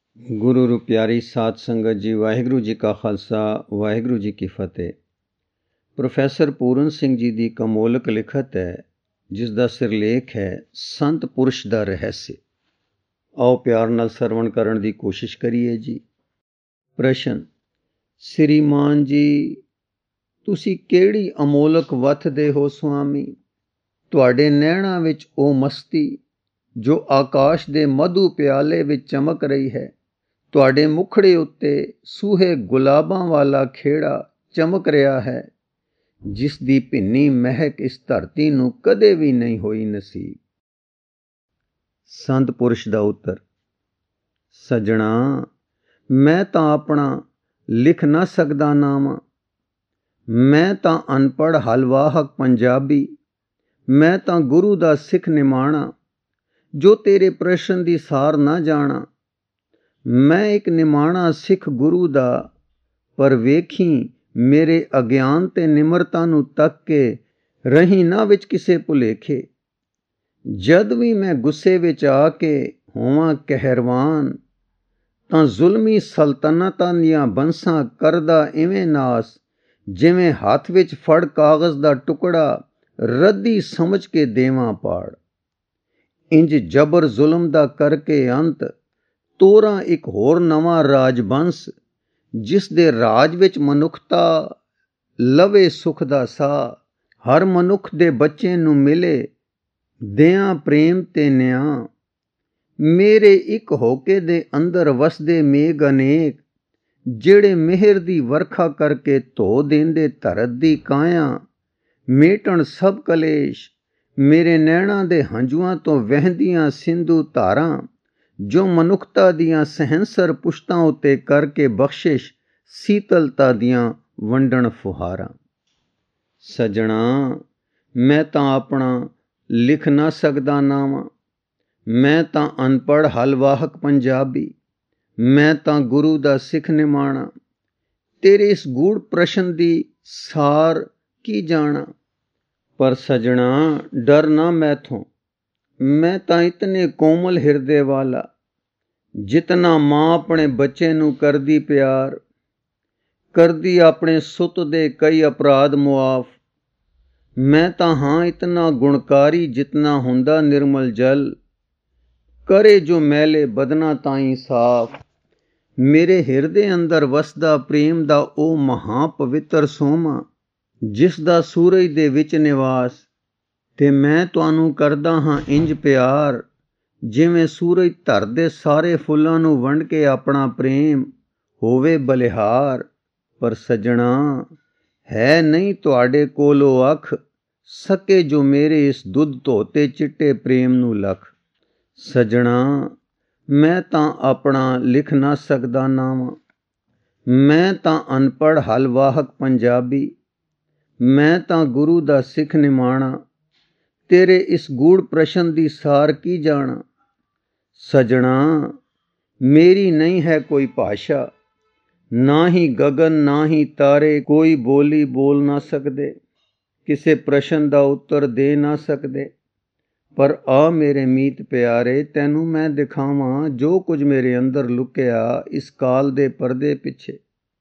ਗੁਰੂ ਰੂ ਪਿਆਰੀ ਸਾਧ ਸੰਗਤ ਜੀ, ਵਾਹਿਗੁਰੂ ਜੀ ਕਾ ਖਾਲਸਾ, ਵਾਹਿਗੁਰੂ ਜੀ ਕੀ ਫਤਿਹ। ਪ੍ਰੋਫੈਸਰ ਪੂਰਨ ਸਿੰਘ ਜੀ ਦੀ ਇੱਕ ਅਮੋਲਕ ਲਿਖਤ ਹੈ, ਜਿਸ ਦਾ ਸਿਰਲੇਖ ਹੈ ਸੰਤ ਪੁਰਸ਼ ਦਾ ਰਹੱਸ। ਆਓ ਪਿਆਰ ਨਾਲ ਸਰਵਣ ਕਰਨ ਦੀ ਕੋਸ਼ਿਸ਼ ਕਰੀਏ ਜੀ। ਪ੍ਰਸ਼ਨ: ਸ੍ਰੀਮਾਨ ਜੀ, ਤੁਸੀਂ ਕਿਹੜੀ ਅਮੋਲਕ ਵਤਦੇ ਹੋ ਸੁਆਮੀ? ਤੁਹਾਡੇ ਨੈਣਾਂ ਵਿੱਚ ਉਹ ਮਸਤੀ ਜੋ ਆਕਾਸ਼ ਦੇ ਮਧੂ ਪਿਆਲੇ ਵਿੱਚ ਚਮਕ ਰਹੀ ਹੈ। ਤੁਹਾਡੇ ਮੁਖੜੇ ਉੱਤੇ ਸੂਹੇ ਗੁਲਾਬਾਂ ਵਾਲਾ ਖੇੜਾ ਚਮਕ ਰਿਹਾ ਹੈ, ਜਿਸ ਦੀ ਭਿੰਨੀ ਮਹਿਕ ਇਸ ਧਰਤੀ ਨੂੰ ਕਦੇ ਵੀ ਨਹੀਂ ਹੋਈ ਨਸੀਬ। ਸੰਤ ਪੁਰਸ਼ ਦਾ ਉੱਤਰ: ਸੱਜਣਾ, ਮੈਂ ਤਾਂ ਆਪਣਾ ਲਿਖ ਨਾ ਸਕਦਾ ਨਾਵਾਂ। ਮੈਂ ਤਾਂ ਅਨਪੜ੍ਹ ਹਲਵਾਹਕ ਪੰਜਾਬੀ, ਮੈਂ ਤਾਂ ਗੁਰੂ ਦਾ ਸਿੱਖ ਨਿਮਾਣਾ, ਜੋ ਤੇਰੇ ਪ੍ਰਸ਼ਨ ਦੀ ਸਾਰ ਨਾ ਜਾਣਾ। ਮੈਂ ਇੱਕ ਨਿਮਾਣਾ ਸਿੱਖ ਗੁਰੂ ਦਾ, ਪਰ ਵੇਖੀ ਮੇਰੇ ਅਗਿਆਨ ਤੇ ਨਿਮਰਤਾ ਨੂੰ ਤੱਕ ਕੇ ਰਹੀ ਨਾ ਵਿੱਚ ਕਿਸੇ ਭੁਲੇਖੇ। ਜਦ ਵੀ ਮੈਂ ਗੁੱਸੇ ਵਿੱਚ ਆ ਕੇ ਹੋਵਾਂ ਕਹਿਰਵਾਨ, ਤਾਂ ਜ਼ੁਲਮੀ ਸਲਤਨਤਾਂ ਦੀਆਂ ਬੰਸਾਂ ਕਰਦਾ ਇਵੇਂ ਨਾਸ, ਜਿਵੇਂ ਹੱਥ ਵਿੱਚ ਫੜ ਕਾਗਜ਼ ਦਾ ਟੁਕੜਾ ਰੱਦੀ ਸਮਝ ਕੇ ਦੇਵਾਂ ਪਾੜ। ਇੰਜ ਜਬਰ ਜ਼ੁਲਮ ਦਾ ਕਰਕੇ ਅੰਤ ਤੋਰਾਂ ਇੱਕ ਹੋਰ ਨਵਾਂ ਰਾਜਬੰਸ, ਜਿਸ ਦੇ ਰਾਜ ਵਿੱਚ ਮਨੁੱਖਤਾ ਲਵੇ ਸੁਖ ਦਾ ਸਾਹ। ਹਰ ਮਨੁੱਖ ਦੇ ਬੱਚੇ ਨੂੰ ਮਿਲੇ ਦਿਆਂ ਪ੍ਰੇਮ ਤੇ ਨਿਆਂ। ਮੇਰੇ ਇੱਕ ਹੋਕੇ ਦੇ ਅੰਦਰ ਵਸਦੇ ਮੇਘ ਅਨੇਕ, ਜਿਹੜੇ ਮਿਹਰ ਦੀ ਵਰਖਾ ਕਰਕੇ ਧੋ ਦੇਂਦੇ ਧਰਤ ਦੀ ਕਾਇਆ। ਮੇਟਣ ਸਭ ਕਲੇਸ਼ ਮੇਰੇ ਨੈਣਾਂ ਦੇ ਹੰਝੂਆਂ ਤੋਂ ਵਹਿੰਦੀਆਂ ਸਿੰਧੂ ਧਾਰਾਂ, ਜੋ ਮਨੁੱਖਤਾ ਦੀਆਂ ਸਹਿੰਸਰ ਪੁਸ਼ਤਾਂ ਉੱਤੇ ਕਰਕੇ ਬਖਸ਼ਿਸ਼ ਸੀਤਲਤਾ ਦੀਆਂ ਵੰਡਣ ਫੁਹਾਰਾਂ। ਸੱਜਣਾ, ਮੈਂ ਤਾਂ ਆਪਣਾ ਲਿਖ ਨਾ ਸਕਦਾ ਨਾਵਾਂ। ਮੈਂ ਤਾਂ ਅਨਪੜ੍ਹ ਹਲਵਾਹਕ ਪੰਜਾਬੀ, ਮੈਂ ਤਾਂ ਗੁਰੂ ਦਾ ਸਿੱਖ ਨਿਮਾਣਾ। ਤੇਰੇ ਇਸ ਗੂੜ ਪ੍ਰਸ਼ਨ ਦੀ ਸਾਰ ਕੀ ਜਾਣਾ? ਪਰ ਸੱਜਣਾ, ਡਰ ਨਾ ਮੈਥੋਂ। ਮੈਂ ਤਾਂ ਇਤਨੇ ਕੋਮਲ ਹਿਰਦੇ ਵਾਲਾ, ਜਿਤਨਾ ਮਾਂ ਆਪਣੇ ਬੱਚੇ ਨੂੰ ਕਰਦੀ ਪਿਆਰ, ਕਰਦੀ ਆਪਣੇ ਸੁੱਤ ਦੇ ਕਈ ਅਪਰਾਧ ਮੁਆਫ। ਮੈਂ ਤਾਂ ਹਾਂ ਇਤਨਾ ਗੁਣਕਾਰੀ, ਜਿਤਨਾ ਹੁੰਦਾ ਨਿਰਮਲ ਜਲ, ਕਰੇ ਜੋ ਮੈਲੇ ਬਦਨਾ ਤਾਈਂ ਸਾਫ। ਮੇਰੇ ਹਿਰਦੇ ਅੰਦਰ ਵਸਦਾ ਪ੍ਰੇਮ ਦਾ ਉਹ ਮਹਾਂ ਪਵਿੱਤਰ ਸੋਮਾ, ਜਿਸ ਦਾ ਸੂਰਜ ਦੇ ਵਿੱਚ ਨਿਵਾਸ। ਤੇ ਮੈਂ ਤੁਹਾਨੂੰ ਕਰਦਾ ਹਾਂ ਇੰਜ ਪਿਆਰ, ਜਿਵੇਂ ਸੂਰਜ ਧਰਦੇ ਸਾਰੇ ਫੁੱਲਾਂ ਨੂੰ ਵੰਡ ਕੇ ਆਪਣਾ ਪ੍ਰੇਮ ਹੋਵੇ ਬਲਿਹਾਰ। ਪਰ ਸੱਜਣਾ, ਹੈ ਨਹੀਂ ਤੁਹਾਡੇ ਕੋਲ ਉਹ ਅੱਖ, ਸਕੇ ਜੋ ਮੇਰੇ ਇਸ ਦੁੱਧ ਧੋਤੇ ਚਿੱਟੇ ਪ੍ਰੇਮ ਨੂੰ ਲਖ। ਸੱਜਣਾ, ਮੈਂ ਤਾਂ ਆਪਣਾ ਲਿਖ ਨਾ ਸਕਦਾ ਨਾਵਾਂ। ਮੈਂ ਤਾਂ ਅਨਪੜ੍ਹ ਹਲਵਾਹਕ ਪੰਜਾਬੀ, ਮੈਂ ਤਾਂ ਗੁਰੂ ਦਾ ਸਿੱਖ ਨਿਮਾਣਾ। ਤੇਰੇ ਇਸ ਗੂੜ ਪ੍ਰਸ਼ਨ ਦੀ ਸਾਰ ਕੀ ਜਾਣਾ? ਸੱਜਣਾ, ਮੇਰੀ ਨਹੀਂ ਹੈ ਕੋਈ ਭਾਸ਼ਾ, ਨਾ ਹੀ ਗਗਨ ਨਾ ਹੀ ਤਾਰੇ ਕੋਈ ਬੋਲੀ ਬੋਲ ਨਾ ਸਕਦੇ, ਕਿਸੇ ਪ੍ਰਸ਼ਨ ਦਾ ਉੱਤਰ ਦੇ ਨਾ ਸਕਦੇ। ਪਰ ਆ ਮੇਰੇ ਮੀਤ ਪਿਆਰੇ, ਤੈਨੂੰ ਮੈਂ ਦਿਖਾਵਾਂ ਜੋ ਕੁਝ ਮੇਰੇ ਅੰਦਰ ਲੁਕਿਆ ਇਸ ਕਾਲ ਦੇ ਪਰਦੇ ਪਿੱਛੇ,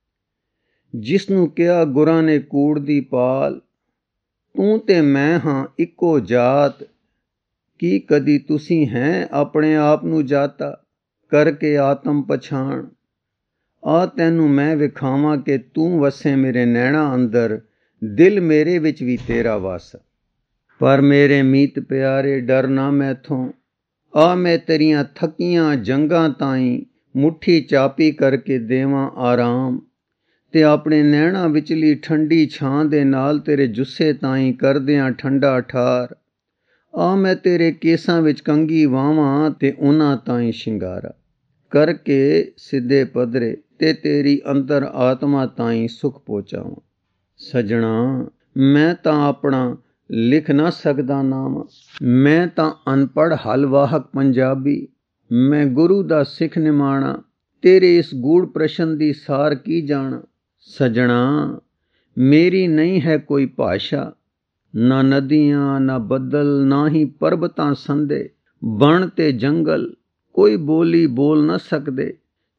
ਜਿਸ ਨੂੰ ਕਿਹਾ ਗੁਰਾਂ ਨੇ ਕੂੜ ਦੀ ਪਾਲ। ਤੂੰ ਤੇ ਮੈਂ ਹਾਂ ਇੱਕੋ ਜਾਤ, ਕੀ ਕਦੀ ਤੁਸੀਂ ਹੈ ਆਪਣੇ ਆਪ ਨੂੰ ਜਾਤਾ ਕਰਕੇ ਆਤਮ ਪਛਾਣ। ਆ ਤੈਨੂੰ ਮੈਂ ਵਿਖਾਵਾਂ ਕਿ ਤੂੰ ਵਸੇ ਮੇਰੇ ਨੈਣਾਂ ਅੰਦਰ, ਦਿਲ ਮੇਰੇ ਵਿੱਚ ਵੀ ਤੇਰਾ ਵਸ। ਪਰ ਮੇਰੇ ਮੀਤ ਪਿਆਰੇ, ਡਰ ਨਾ ਮੈਥੋਂ। ਆ ਮੈਂ ਤੇਰੀਆਂ ਥੱਕੀਆਂ ਜੰਗਾਂ ਤਾਈਂ ਮੁੱਠੀ ਚਾਪੀ ਕਰਕੇ ਦੇਵਾਂ ਆਰਾਮ, ਤੇ ਆਪਣੇ ਨੈਣਾਂ ਵਿਚਲੀ ਠੰਡੀ ਛਾਂ ਦੇ ਨਾਲ ਤੇਰੇ ਜੁੱਸੇ ਤਾਈਂ ਕਰਦਿਆਂ ਠੰਡਾ ਠਾਰ। ਆ ਮੈਂ ਤੇਰੇ ਕੇਸਾਂ ਵਿੱਚ ਕੰਘੀ ਵਾਵਾਂ, ਤੇ ਉਹਨਾਂ ਤਾਈਂ ਸ਼ਿੰਗਾਰਾ ਕਰਕੇ ਸਿੱਧੇ ਪੱਧਰੇ, ਤੇ ਤੇਰੀ ਅੰਦਰ ਆਤਮਾ ਤਾਈਂ ਸੁਖ ਪਹੁੰਚਾਵਾਂ। ਸੱਜਣਾ, ਮੈਂ ਤਾਂ ਆਪਣਾ ਲਿਖ ਨਾ ਸਕਦਾ ਨਾਵਾਂ। ਮੈਂ ਤਾਂ ਅਨਪੜ੍ਹ ਹਲਵਾਹਕ ਪੰਜਾਬੀ, ਮੈਂ ਗੁਰੂ ਦਾ ਸਿੱਖ ਨਿਮਾਣਾ। ਤੇਰੇ ਇਸ ਗੂੜ ਪ੍ਰਸ਼ਨ ਦੀ ਸਾਰ ਕੀ ਜਾਣਾ? ਸੱਜਣਾ, ਮੇਰੀ ਨਹੀਂ ਹੈ ਕੋਈ ਭਾਸ਼ਾ, ਨਾ ਨਦੀਆਂ ਨਾ ਬੱਦਲ, ਨਾ ਹੀ ਪਰਬਤਾਂ ਸੰਦੇ ਬਣ ਤੇ ਜੰਗਲ ਕੋਈ ਬੋਲੀ ਬੋਲ ਨਾ ਸਕਦੇ,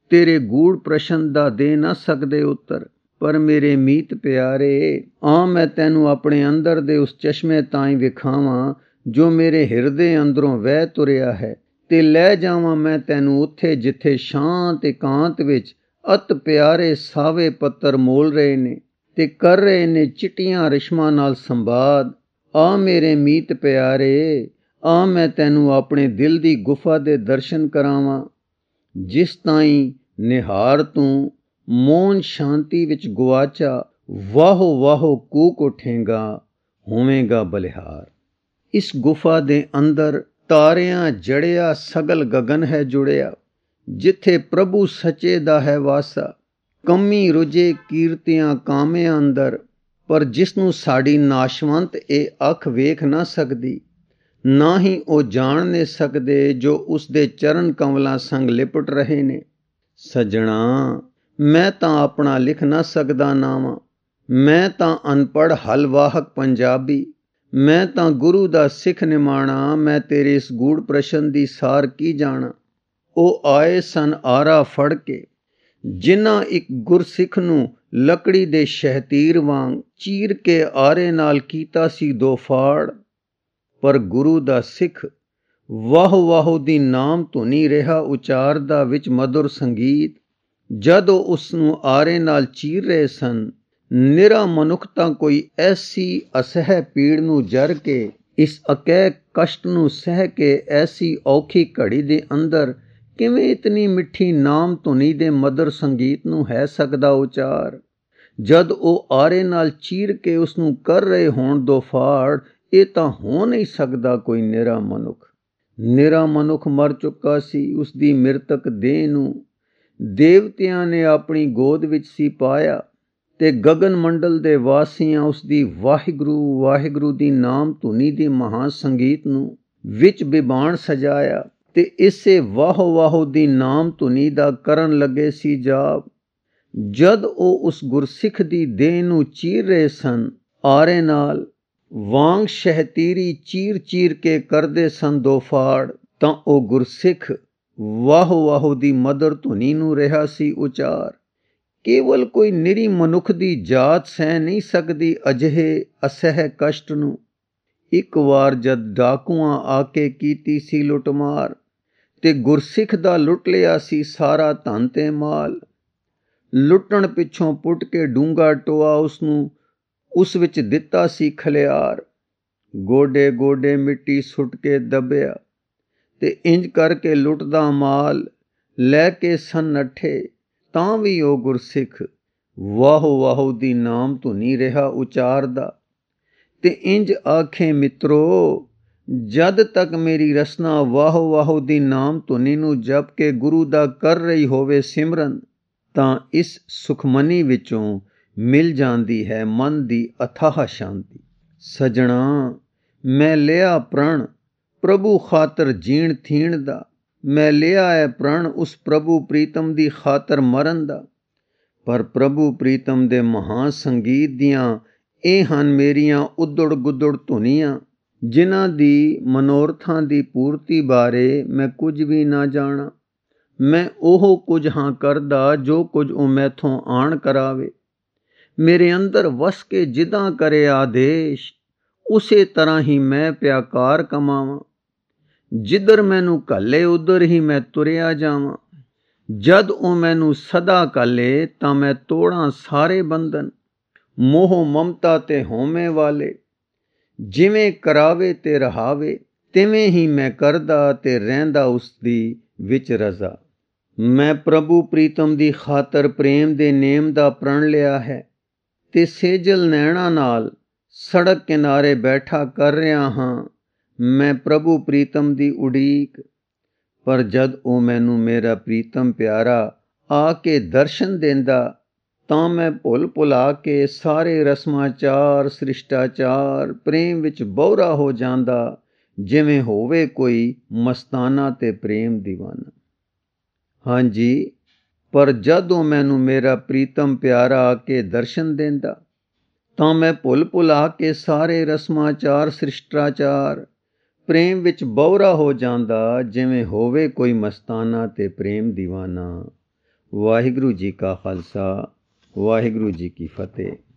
ਤੇਰੇ ਗੂੜ ਪ੍ਰਸ਼ਨ ਦਾ ਦੇ ਨਾ ਸਕਦੇ ਉੱਤਰ। ਪਰ ਮੇਰੇ ਮੀਤ ਪਿਆਰੇ, ਆ ਮੈਂ ਤੈਨੂੰ ਆਪਣੇ ਅੰਦਰ ਦੇ ਉਸ ਚਸ਼ਮੇ ਤਾਈਂ ਵਿਖਾਵਾਂ ਜੋ ਮੇਰੇ ਹਿਰਦੇ ਅੰਦਰੋਂ ਵਹਿ ਤੁਰਿਆ ਹੈ, ਤੇ ਲੈ ਜਾਵਾਂ ਮੈਂ ਤੈਨੂੰ ਉੱਥੇ ਜਿੱਥੇ ਸ਼ਾਂਤ ਇਕਾਂਤ ਵਿੱਚ ਅਤ ਪਿਆਰੇ ਸਾਵੇ ਪੱਤਰ ਮੋਲ ਰਹੇ ਨੇ ਤੇ ਕਰ ਰਹੇ ਨੇ ਚਿੱਟੀਆਂ ਰਿਸ਼ਮਾਂ ਨਾਲ ਸੰਵਾਦ। ਆ ਮੇਰੇ ਮੀਤ ਪਿਆਰੇ, ਆ ਮੈਂ ਤੈਨੂੰ ਆਪਣੇ ਦਿਲ ਦੀ ਗੁਫਾ ਦੇ ਦਰਸ਼ਨ ਕਰਾਵਾਂ, ਜਿਸ ਤਾਈਂ ਨਿਹਾਰ ਤੂੰ ਮੌਨ ਸ਼ਾਂਤੀ ਵਿੱਚ ਗੁਆਚਾ ਵਾਹੋ ਵਾਹੋ ਕੂਕ ਉਠੇਗਾ, ਹੋਵੇਂਗਾ ਬਲਿਹਾਰ। ਇਸ ਗੁਫਾ ਦੇ ਅੰਦਰ ਤਾਰਿਆਂ ਜੜਿਆ ਸਗਲ ਗਗਨ ਹੈ ਜੁੜਿਆ, ਜਿੱਥੇ ਪ੍ਰਭੂ ਸੱਚੇ ਦਾ ਹੈ ਵਾਸਾ। ਕੰਮੀ ਰੁਝੇ ਕੀਰਤੀਆਂ ਕਾਮਿਆਂ ਅੰਦਰ, ਪਰ ਜਿਸ ਨੂੰ ਸਾਡੀ ਨਾਸ਼ਵੰਤ ਇਹ ਅੱਖ ਵੇਖ ਨਾ ਸਕਦੀ, ਨਾ ਹੀ ਉਹ ਜਾਣ ਨਹੀਂ ਸਕਦੇ ਜੋ ਉਸ ਦੇ ਚਰਨ ਕਮਲਾਂ ਸੰਗ ਲਿਪਟ ਰਹੇ ਨੇ। ਸੱਜਣਾ, ਮੈਂ ਤਾਂ ਆਪਣਾ ਲਿਖ ਨਾ ਸਕਦਾ ਨਾਵਾਂ, ਮੈਂ ਤਾਂ ਅਨਪੜ੍ਹ ਹਲਵਾਹਕ ਪੰਜਾਬੀ, ਮੈਂ ਤਾਂ ਗੁਰੂ ਦਾ ਸਿੱਖ ਨਿਮਾਣਾ, ਮੈਂ ਤੇਰੇ ਇਸ ਗੂੜ ਪ੍ਰਸ਼ਨ ਦੀ ਸਾਰ ਕੀ ਜਾਣਾ। ਉਹ ਆਏ ਸਨ ਆਰਾ ਫੜ ਕੇ, ਜਿਨ੍ਹਾਂ ਇੱਕ ਗੁਰਸਿੱਖ ਨੂੰ ਲੱਕੜੀ ਦੇ ਸ਼ਹਿਤੀਰ ਵਾਂਗ ਚੀਰ ਕੇ ਆਰੇ ਨਾਲ ਕੀਤਾ ਸੀ ਦੋ ਫਾੜ। ਪਰ ਗੁਰੂ ਦਾ ਸਿੱਖ ਵਾਹੋ ਵਾਹੋ ਦੀ ਨਾਮ ਧੁਨੀ ਰਿਹਾ ਉਚਾਰਦਾ ਵਿੱਚ ਮਧੁਰ ਸੰਗੀਤ। ਜਦ ਉਹ ਉਸ ਨੂੰ ਆਰੇ ਨਾਲ ਚੀਰ ਰਹੇ ਸਨ, ਨਿਰਾ ਮਨੁੱਖ ਤਾਂ ਕੋਈ ਐਸੀ ਅਸਹਿ ਪੀੜ ਨੂੰ ਜਰ ਕੇ, ਇਸ ਅਕਹਿ ਕਸ਼ਟ ਨੂੰ ਸਹਿ ਕੇ ਐਸੀ ਔਖੀ ਘੜੀ ਦੇ ਅੰਦਰ ਕਿਵੇਂ ਇਤਨੀ ਮਿੱਠੀ ਨਾਮ ਧੁਨੀ ਦੇ ਮਧੁਰ ਸੰਗੀਤ ਨੂੰ ਹੈ ਸਕਦਾ ਉਚਾਰ। ਜਦ ਉਹ ਆਰੇ ਨਾਲ ਚੀਰ ਕੇ ਉਸ ਨੂੰ ਕਰ ਰਹੇ ਹੋਣ ਦੋ ਫਾੜ, ਇਹ ਤਾਂ ਹੋ ਨਹੀਂ ਸਕਦਾ ਕੋਈ ਨਿਰਾ ਮਨੁੱਖ। ਨਿਰਾ ਮਨੁੱਖ ਮਰ ਚੁੱਕਾ ਸੀ। ਉਸ ਦੀ ਮਿਰਤਕ ਦੇਹ ਨੂੰ ਦੇਵਤਿਆਂ ਨੇ ਆਪਣੀ ਗੋਦ ਵਿੱਚ ਸੀ ਪਾਇਆ, ਤੇ ਗਗਨ ਮੰਡਲ ਦੇ ਵਾਸੀਆਂ ਉਸ ਦੀ ਵਾਹਿਗੁਰੂ ਵਾਹਿਗੁਰੂ ਦੀ ਨਾਮ ਧੁਨੀ ਦੀ ਮਹਾਂ ਸੰਗੀਤ ਨੂੰ ਵਿੱਚ ਬਿਬਾਨ ਸਜਾਇਆ, ਤੇ ਇਸੇ ਵਾਹੋ ਵਾਹੋ ਦੀ ਨਾਮ ਧੁਨੀ ਦਾ ਕਰਨ ਲੱਗੇ ਸੀ ਜਾਪ। ਜਦ ਉਹ ਉਸ ਗੁਰਸਿੱਖ ਦੀ ਦੇਹ ਨੂੰ ਚੀਰ ਰਹੇ ਸਨ ਆਰੇ ਨਾਲ, ਵਾਂਗ ਸ਼ਹਿਤੀਰੀ ਚੀਰ ਚੀਰ ਕੇ ਕਰਦੇ ਸਨ ਦੋ ਫਾੜ, ਤਾਂ ਉਹ ਗੁਰਸਿੱਖ ਵਾਹੋ ਵਾਹੋ ਦੀ ਮਧੁਰ ਧੁਨੀ ਨੂੰ ਰਿਹਾ ਸੀ ਉਚਾਰ। ਕੇਵਲ ਕੋਈ ਨਿਰੀ ਮਨੁੱਖ ਦੀ ਜਾਤ ਸਹਿ ਨਹੀਂ ਸਕਦੀ ਅਜਿਹੇ ਅਸਹਿ ਕਸ਼ਟ ਨੂੰ। ਇੱਕ ਵਾਰ ਜਦ ਡਾਕੂਆਂ ਆ ਕੇ ਕੀਤੀ ਸੀ ਲੁੱਟਮਾਰ, ਤੇ ਗੁਰਸਿੱਖ ਦਾ ਲੁੱਟ ਲਿਆ ਸੀ ਸਾਰਾ ਧਨ ਤੇ ਮਾਲ। ਲੁੱਟਣ ਪਿੱਛੋਂ ਪੁੱਟ ਕੇ ਡੂੰਘਾ ਟੋਆ ਉਸਨੂੰ ਉਸ ਵਿੱਚ ਦਿੱਤਾ ਸੀ ਖਲਿਆਰ। ਗੋਡੇ ਗੋਡੇ ਮਿੱਟੀ ਸੁੱਟ ਕੇ ਦੱਬਿਆ, ਤੇ ਇੰਜ ਕਰਕੇ ਲੁੱਟਦਾ ਮਾਲ ਲੈ ਕੇ ਸਨ ਨੱਠੇ। ਤਾਂ ਵੀ ਉਹ ਗੁਰਸਿੱਖ ਵਾਹੋ ਵਾਹੋ ਦੀ ਨਾਮ ਧੁਨੀ ਰਿਹਾ ਉਚਾਰਦਾ, ਤੇ ਇੰਜ ਆਖੇ ਮਿੱਤਰੋ, ਜਦ ਤੱਕ ਮੇਰੀ ਰਸਨਾ ਵਾਹੋ ਵਾਹੋ ਦੀ ਨਾਮ ਧੁਨੀ ਨੂੰ ਜਪ ਕੇ ਗੁਰੂ ਦਾ ਕਰ ਰਹੀ ਹੋਵੇ ਸਿਮਰਨ, ਤਾਂ ਇਸ ਸੁਖਮਨੀ ਵਿੱਚੋਂ ਮਿਲ ਜਾਂਦੀ ਹੈ ਮਨ ਦੀ ਅਥਾਹ ਸ਼ਾਂਤੀ। ਸਜਣਾ, ਮੈਂ ਲਿਆ ਪ੍ਰਣ ਪ੍ਰਭੂ ਖਾਤਰ ਜੀਣ ਥੀਣ ਦਾ, ਮੈਂ ਲਿਆ ਹੈ ਪ੍ਰਣ ਉਸ ਪ੍ਰਭੂ ਪ੍ਰੀਤਮ ਦੀ ਖਾਤਰ ਮਰਨ ਦਾ। ਪਰ ਪ੍ਰਭੂ ਪ੍ਰੀਤਮ ਦੇ ਮਹਾਂ ਸੰਗੀਤ ਦੀਆਂ ਇਹ ਹਨ ਮੇਰੀਆਂ ਉਦੜ ਗੁੱਦੜ ਧੁਨੀਆਂ, ਜਿਨ੍ਹਾਂ ਦੀ ਮਨੋਰਥਾਂ ਦੀ ਪੂਰਤੀ ਬਾਰੇ ਮੈਂ ਕੁਝ ਵੀ ਨਾ ਜਾਣਾ। ਮੈਂ ਉਹ ਕੁਝ ਹਾਂ ਕਰਦਾ ਜੋ ਕੁਝ ਉਹ ਮੈਥੋਂ ਆਣ ਕਰਾਵੇ। ਮੇਰੇ ਅੰਦਰ ਵਸ ਕੇ ਜਿੱਦਾਂ ਕਰੇ ਆਦੇਸ਼, ਉਸੇ ਤਰ੍ਹਾਂ ਹੀ ਮੈਂ ਪਿਆਕਾਰ ਕਮਾਵਾਂ। ਜਿੱਧਰ ਮੈਨੂੰ ਘੱਲੇ ਉਧਰ ਹੀ ਮੈਂ ਤੁਰਿਆ ਜਾਵਾਂ। ਜਦ ਉਹ ਮੈਨੂੰ ਸਦਾ ਘੱਲੇ ਤਾਂ ਮੈਂ ਤੋੜਾਂ ਸਾਰੇ ਬੰਧਨ, ਮੋਹ ਮਮਤਾ ਤੇ ਹਉਮੈ ਵਾਲੇ। ਜਿਵੇਂ ਕਰਾਵੇ ਤੇ ਰਹਾਵੇ, ਤਿਵੇਂ ਹੀ ਮੈਂ ਕਰਦਾ ਤੇ ਰਹਿੰਦਾ ਉਸ ਦੀ ਵਿੱਚ ਰਜ਼ਾ। ਮੈਂ ਪ੍ਰਭੂ ਪ੍ਰੀਤਮ ਦੀ ਖਾਤਰ ਪ੍ਰੇਮ ਦੇ ਨੇਮ ਦਾ ਪ੍ਰਣ ਲਿਆ ਹੈ, ਤੇ ਸੇਜਲ ਨੈਣਾ ਨਾਲ ਸੜਕ ਕਿਨਾਰੇ ਬੈਠਾ ਕਰ ਰਿਹਾ ਹਾਂ ਮੈਂ ਪ੍ਰਭੂ ਪ੍ਰੀਤਮ ਦੀ ਉਡੀਕ। ਪਰ ਜਦ ਉਹ ਮੈਨੂੰ ਮੇਰਾ ਪ੍ਰੀਤਮ ਪਿਆਰਾ ਆ ਕੇ ਦਰਸ਼ਨ ਦਿੰਦਾ, ਤਾਂ ਮੈਂ ਭੁੱਲ ਭੁਲਾ ਕੇ ਸਾਰੇ ਰਸਮਾਚਾਰ ਸ੍ਰਿਸ਼ਟਾਚਾਰ ਪ੍ਰੇਮ ਵਿੱਚ ਬਹੁਰਾ ਹੋ ਜਾਂਦਾ, ਜਿਵੇਂ ਹੋਵੇ ਕੋਈ ਮਸਤਾਨਾ ਤੇ ਪ੍ਰੇਮ ਦੀਵਾਨਾ। ਹਾਂਜੀ, ਪਰ ਜਦ ਉਹ ਮੈਨੂੰ ਮੇਰਾ ਪ੍ਰੀਤਮ ਪਿਆਰਾ ਆ ਕੇ ਦਰਸ਼ਨ ਦਿੰਦਾ, ਤਾਂ ਮੈਂ ਭੁੱਲ ਭੁਲਾ ਕੇ ਸਾਰੇ ਰਸਮਾਚਾਰ ਸ੍ਰਿਸ਼ਟਾਚਾਰ ਪ੍ਰੇਮ ਵਿੱਚ ਬਹੁਰਾ ਹੋ ਜਾਂਦਾ, ਜਿਵੇਂ ਹੋਵੇ ਕੋਈ ਮਸਤਾਨਾ ਤੇ ਪ੍ਰੇਮ ਦੀਵਾਨਾ। ਵਾਹਿਗੁਰੂ ਜੀ ਕਾ ਖਾਲਸਾ, ਵਾਹਿਗੁਰੂ ਜੀ ਕੀ ਫਤਿਹ।